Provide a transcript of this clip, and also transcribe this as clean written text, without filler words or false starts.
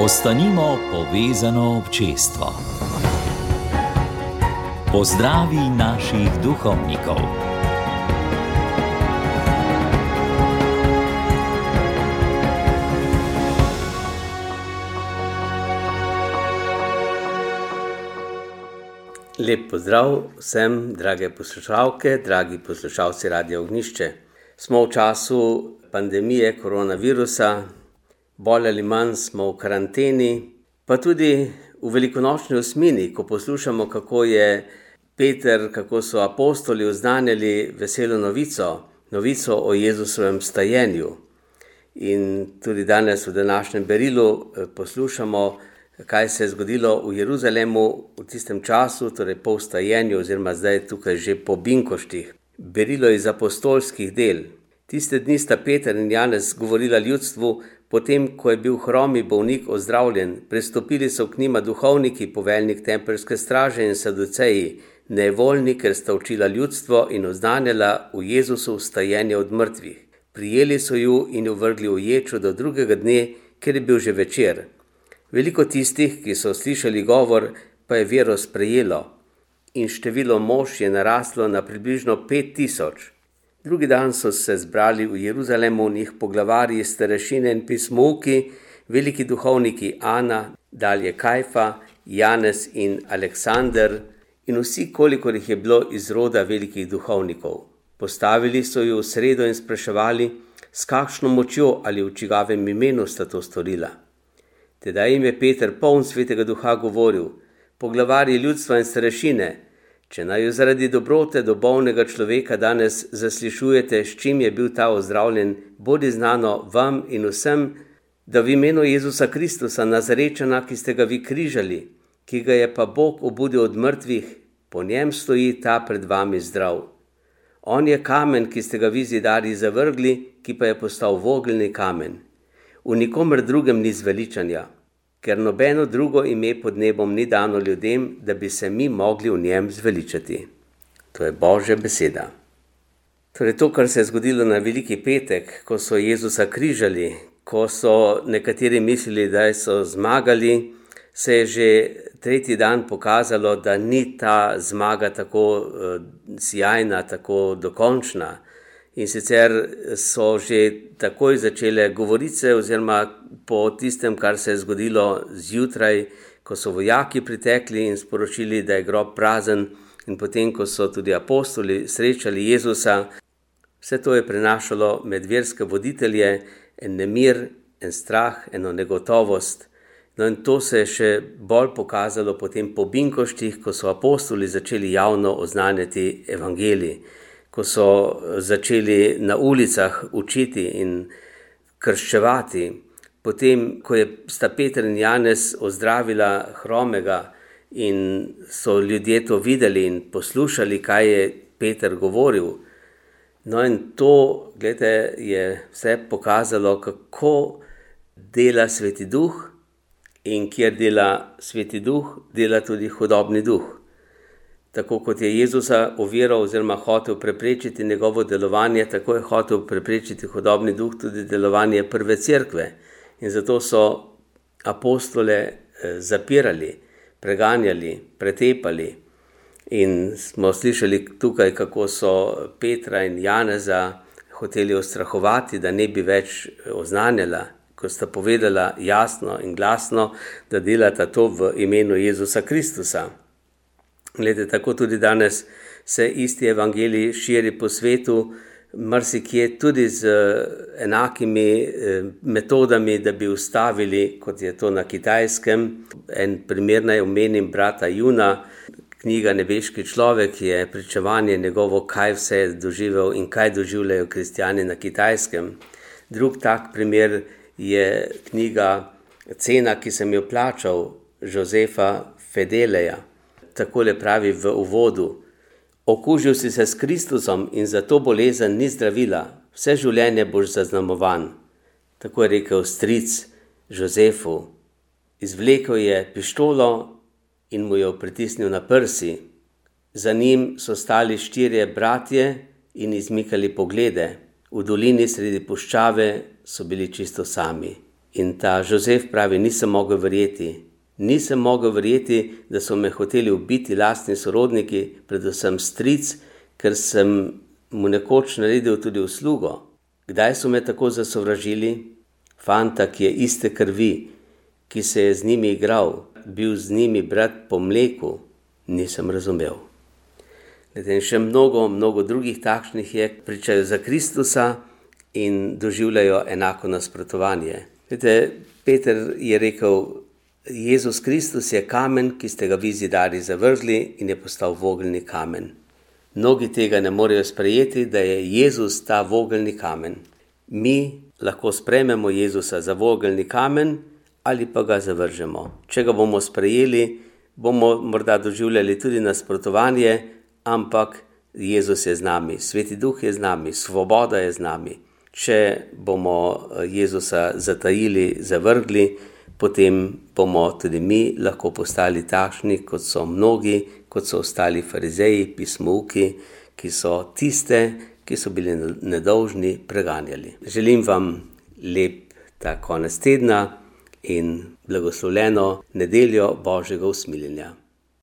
Ostanimo povezano občestvo. Pozdravi naših duhovnikov. Lep pozdrav vsem, drage poslušalke, dragi poslušalci Radia Ognjišče. Smo v času pandemije koronavirusa, bolj ali manj smo v karanteni, pa tudi v velikonočni osmini, ko poslušamo, kako je Peter, kako so apostoli oznanjali veselo novico o Jezusovem stajenju. In tudi danes v današnjem berilu poslušamo, kaj se je zgodilo v Jeruzalemu v tistem času, torej po vstajenju oziroma zdaj tukaj že po binkoštih. Berilo iz apostolskih del. Tiste dni sta Peter in Janez govorila ljudstvu, potem ko je bil hromi bolnik ozdravljen, prestopili so k njima duhovniki, poveljnik tempeljske straže in saduceji, nevoljni, ker sta učila ljudstvo in oznanjala v Jezusu vstajenje od mrtvih. Prijeli so ju in jo vrgli v ječo do drugega dne, ker je bil že večer. Veliko tistih, ki so slišali govor, pa je vero sprejelo in število mož je naraslo na približno 5000. Drugi dan so se zbrali v Jeruzalemu njih poglavarji, starešine in pismouki, veliki duhovniki Ana, dalje Kajfa, Janez in Aleksander in vsi, kolikor jih je bilo iz roda velikih duhovnikov. Postavili so ju v sredo in spraševali, s kakšno močjo ali v čigavem imenu sta to storila. Tedaj jim je Peter poln svetega duha govoril, poglavarji ljudstva in starešine, če naj jo zaradi dobrote do bolnega človeka danes zaslišujete, s čim je bil ta ozdravljen, bodi znano vam in vsem, da v imenu Jezusa Kristusa Nazarečana, ki ste ga vi križali, ki ga je pa Bog obudil od mrtvih, po njem stoji ta pred vami zdrav. On je kamen, ki ste ga vi zidarji zavrgli, ki pa je postal vogelni kamen. V nikomer drugem ni zveličanja, ker nobeno drugo ime pod nebom ni dano ljudem, da bi se mi mogli v njem zveličati. To je Božja beseda. Torej to, kar se je zgodilo na Veliki petek, ko so Jezusa križali, ko so nekateri mislili, da so zmagali, se je že tretji dan pokazalo, da ni ta zmaga tako sijajna, tako dokončna. In sicer so že takoj začele govorice oziroma po tistem, kar se je zgodilo zjutraj, ko so vojaki pritekli in sporočili, da je grob prazen, in potem, ko so tudi apostoli srečali Jezusa, vse to je prenašalo med verske voditelje en nemir, en strah, eno negotovost. No in to se je še bolj pokazalo potem po binkoštih, ko so apostoli začeli javno oznanjati evangelij, ko so začeli na ulicah učiti in krščevati. Potem, ko sta Peter in Janez ozdravila hromega in so ljudje to videli in poslušali, kaj je Peter govoril. No in to, gledajte, je vse pokazalo, kako dela Sveti Duh in kjer dela Sveti Duh, dela tudi hudobni duh. Tako kot je Jezusa oviral oziroma hotel preprečiti njegovo delovanje, tako je hotel preprečiti hudobni duh tudi delovanje prve cerkve. In zato so apostole zapirali, preganjali, pretepali. In smo slišali tukaj, kako so Petra in Janeza hoteli ustrahovati, da ne bi več oznanjala, ko sta povedala jasno in glasno, da delata to v imenu Jezusa Kristusa. Glede, tako tudi danes se isti evangelij širi po svetu, marsikje tudi z enakimi metodami, da bi ustavili, kot je to na Kitajskem. En primer naj omenim brata Juna, knjiga Nebeški človek je pričevanje njegovo, kaj vse je doživel in kaj doživljajo kristjani na Kitajskem. Drug tak primer je knjiga Cena, ki sem jo plačal, Josefa Fedeleja. Takole pravi v uvodu: okužil si se s Kristusom in za to bolezen ni zdravila, vse življenje boš zaznamovan. Tako je rekel stric Josefu. Izvlekel je pištolo in mu jo pritisnil na prsi. Za njim so stali 4 bratje in izmikali poglede. V dolini sredi puščave so bili čisto sami. In ta Jozef pravi, nisem mogel verjeti, da so me hoteli ubiti lastni sorodniki, predvsem stric, ker sem mu nekoč naredil tudi uslugo. Kdaj so me tako zasovražili? Fanta, ki je iste krvi, ki se je z njimi igral, bil z njimi brat po mleku, nisem razumel. In še mnogo drugih takšnih je, pričajo za Kristusa in doživljajo enako nasprotovanje. Peter je rekel, Jezus Kristus je kamen, ki ste ga vi zidarji zavržli in je postal vogelni kamen. Mnogi tega ne morejo sprejeti, da je Jezus ta vogelni kamen. Mi lahko sprejmemo Jezusa za vogelni kamen ali pa ga zavržemo. Če ga bomo sprejeli, bomo morda doživljali tudi nasprotovanje, ampak Jezus je z nami, Sveti Duh je z nami, svoboda je z nami. Če bomo Jezusa zatajili, zavrgli, potem bomo tudi mi lahko postali takšni, kot so mnogi, kot so ostali farizeji, pismouki, ki so tiste, ki so bili nedolžni, preganjali. Želim vam lep ta konec tedna in blagoslovljeno nedeljo Božjega usmiljenja.